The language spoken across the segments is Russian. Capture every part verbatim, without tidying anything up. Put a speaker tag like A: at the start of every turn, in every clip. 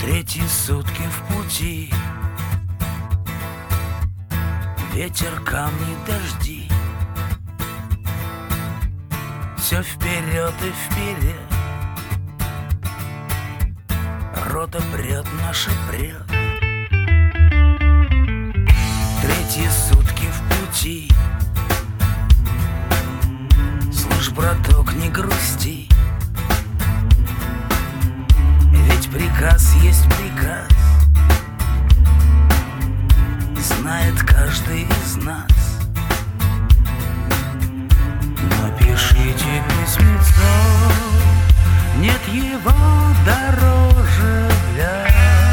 A: Третьи сутки в пути, ветер, камни, дожди. Все вперед и вперед, рота прет, наша прет. Третьи сутки в пути, слышь, браток, не грусти, ведь приказ есть приказ, знает каждый из нас. Напишите письмецо, нет его дороже для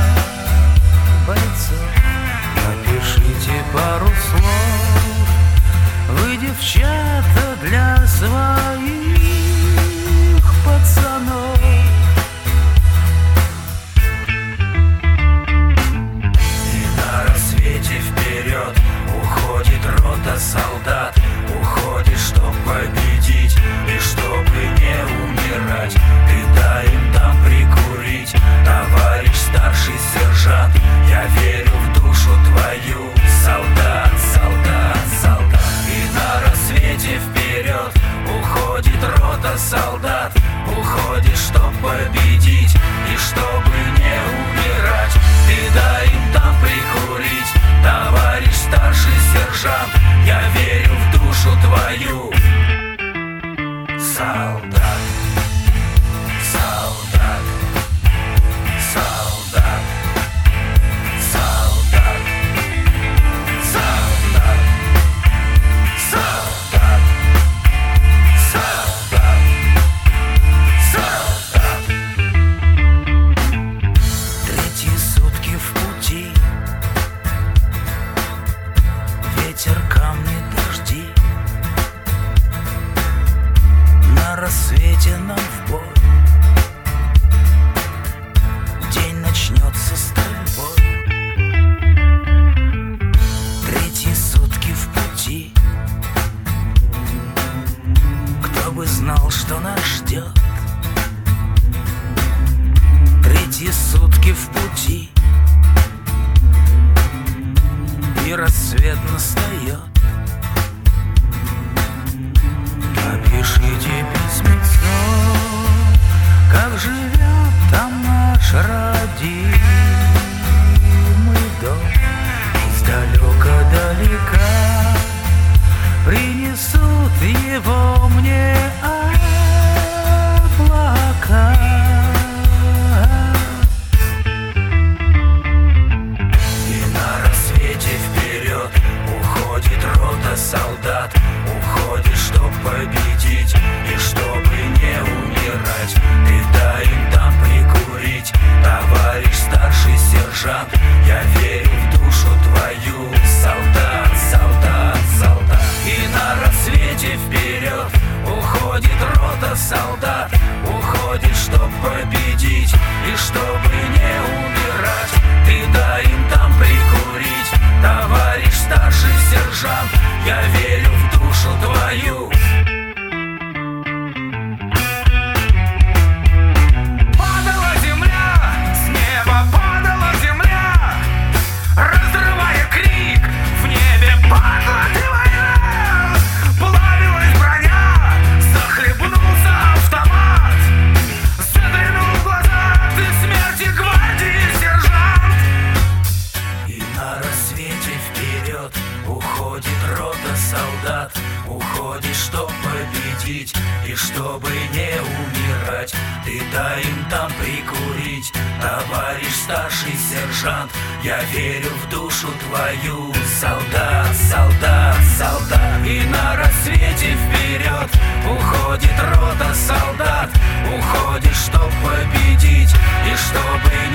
A: бойцов. Напишите пару слов, вы, девчата, для своих пацанов. И на рассвете вперед уходит рота солдат. Уходит, чтоб победить и чтобы не умирать. Ты дай им там прикурить, товарищ старший сержант. Я верю в душу твою, солдат, солдат, солдат. И на рассвете вперед уходит рота солдат. Уходит, чтоб победить и чтобы не умирать. Ты дай им там прикурить, товарищ старший сержант. Я верю в душу твою, солдат, солдат, солдат, солдат, солдат, солдат, солдат, солдат. Третьи сутки в пути, ветер, камни, дожди. На рассвете нам в бой, день начнется стрельбой. Третьи сутки в пути, кто бы знал, что нас ждет. Третьи сутки в пути, и рассвет настает. Напишите письмецо, как живет там наш родимый дом. Издалека-далека принесут его мне облака. И на рассвете вперед уходит рота солдат. Уходит, чтоб победить и чтобы не умирать. Ты дай им там прикурить, товарищ старший сержант. Я верю в душу твою, солдат, солдат, солдат. И на рассвете вперед уходит рота солдат. Уходит, чтоб победить и чтобы не умирать. Ты дай им там прикурить, товарищ старший сержант. Я верю в душу твою. Падала земля, с неба падала земля, разрывая крик, в небе падла ты моя. Плавилась броня, захлебнулся автомат, заглянул в глаза ты смерти гвардии сержант. И на рассвете вперед уходит рота солдат. Уходит, чтоб победить и чтобы не умирать. Ты дай им там прикурить, товарищ старший сержант. Я верю в душу твою, солдат, солдат, солдат. И на рассвете вперед уходит рота солдат. Уходит, чтоб победить и чтобы